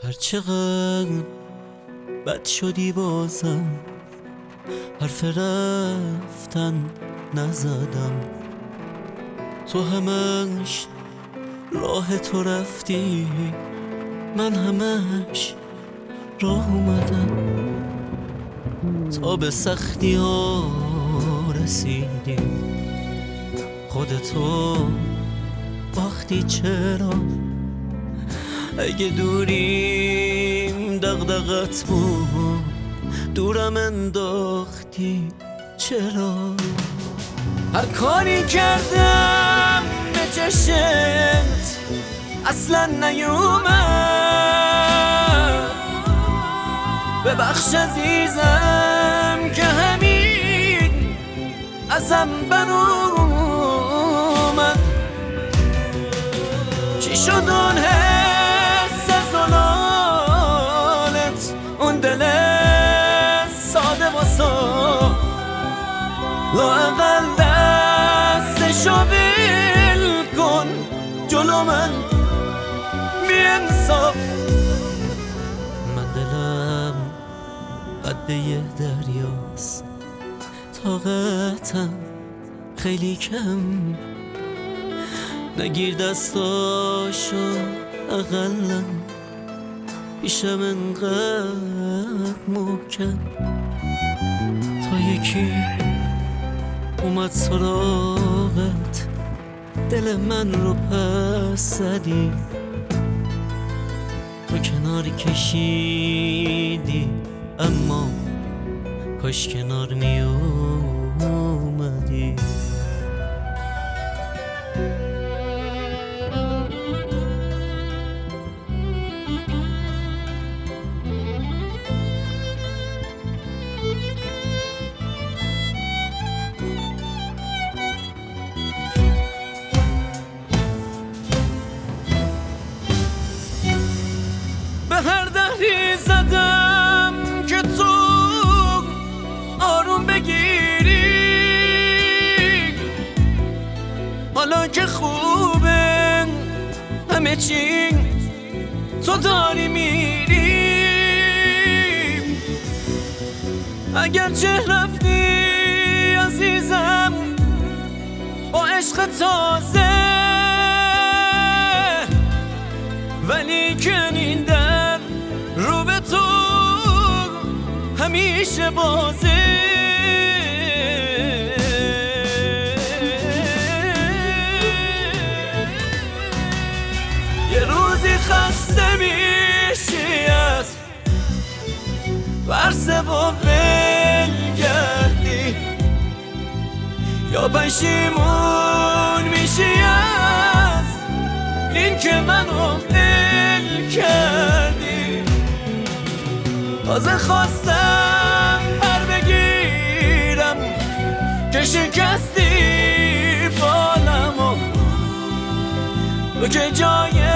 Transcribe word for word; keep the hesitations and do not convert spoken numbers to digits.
هر چقدر بد شدی بازم حرف رفتن نزدم. تو همش راه تو رفتی، من همش راه اومدم. تا به سختی ها رسیدیم، خودتو باختی. چرا اگه دوریم دغدغت بود، دورم انداختی؟ چرا هر کاری کردم به چشمت اصلا نیومد؟ ببخش عزیزم که همین ازم برآمد. چی شد اون حس زلالت، اون دل ساده و صاف؟ لااقل دستشو ول کن جلو من بی انصاف. من دلم قد یه دریاست، طاقتم خیلی کم. نگیر دستاشو اقلا پیشم انقدر محکم. تا یکی اومد سراغت، دل من رو پس زدی. تو کنار کشیدی، اما کاش کنار می اومدی. هر دهی زدم که تو آروم بگیری، حالا که خوبه همه چی تو داری میری. اگر چه رفتی عزیزم با عشق تازه، ولی که این در رو به تو همیشه بازه. یه روزی خسته میشی از ورسه و ول گردی، یا پشیمون میشی از این که منو دل کردی. تازه خواستم پر بگیرم که شکستی بالمو، تو که جای